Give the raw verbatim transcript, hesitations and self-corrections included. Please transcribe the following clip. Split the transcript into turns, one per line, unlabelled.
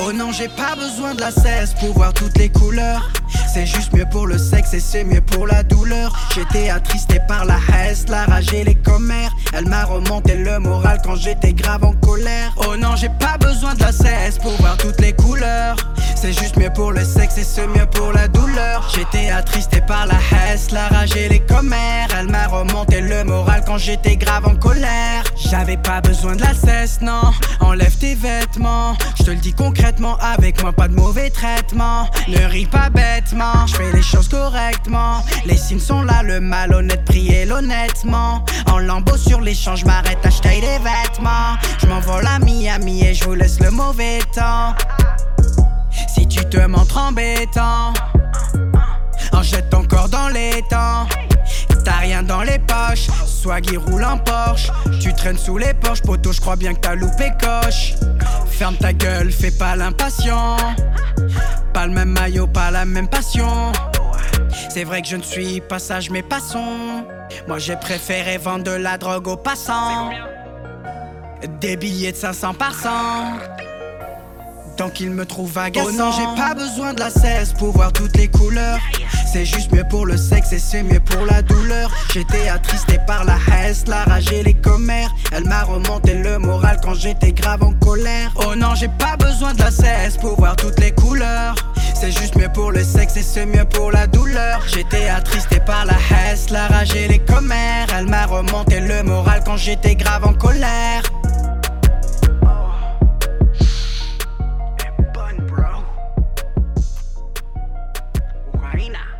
Oh non, j'ai pas besoin de la cesse pour voir toutes les couleurs. C'est juste mieux pour le sexe et c'est mieux pour la douleur. J'étais attristé par la haine, la rage et les commères. Elle m'a remonté le moral quand j'étais grave en colère. Oh non, j'ai pas besoin de la cesse pour voir toutes les couleurs. C'est juste mieux pour le sexe et c'est mieux pour la douleur. J'étais attristé par la haine, la rage et les commères. Elle m'a remonté le moral quand j'étais grave en colère. J'avais pas besoin de la cesse, non. Enlève tes vêtements, je te le dis concrètement. Avec moi pas de mauvais traitement. Ne ris pas bêtement, je fais les choses correctement. Les signes sont là, le malhonnête prie honnêtement. En lambeau sur l'échange, m'arrête acheter des vêtements. Je m'envole à Miami et je vous laisse le mauvais temps. Si tu te montres embêtant, en jette ton corps dans les temps. T'as rien dans les poches, swag il roule en Porsche. Tu traînes sous les poches, poto, j'crois bien que t'as loupé coche. Ferme ta gueule, fais pas l'impatient. Pas le même maillot, pas la même passion. C'est vrai que je ne suis pas sage mais passons. Moi j'ai préféré vendre de la drogue aux passants. Des billets de cinq cents par cent. Donc il me trouve agaçant. Oh non, j'ai pas besoin de la cesse pour voir toutes les couleurs. C'est juste mieux pour le sexe et c'est mieux pour la douleur. J'étais attristé par la haine, la rage et les commères. Elle m'a remonté le moral quand j'étais grave en colère. Oh non, j'ai pas besoin de la cesse pour voir toutes les couleurs. C'est juste mieux pour le sexe et c'est mieux pour la douleur. J'étais attristé par la haine, la rage et les commères. Elle m'a remonté le moral quand j'étais grave en colère. Bonne bro. Why not?